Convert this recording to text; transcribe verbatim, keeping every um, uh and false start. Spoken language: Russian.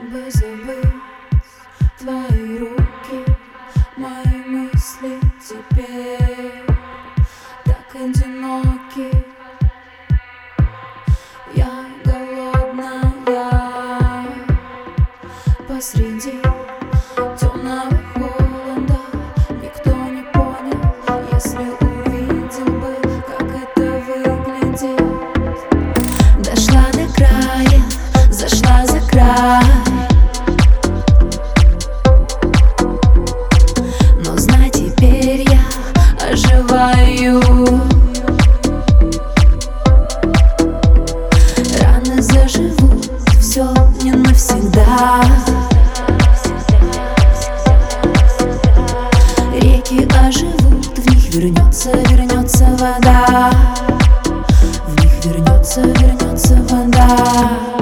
бы забыть твои руки, мои мысли теперь так одиноки. Я голодная посреди темного холода. Никто не понял, если увидел бы, как это выглядит. Дошла до края, зашла за край, но знай, теперь я оживаю. Раны заживут, все не навсегда. Реки оживут, в них вернется, вернется вода. В них вернется, вернется вода.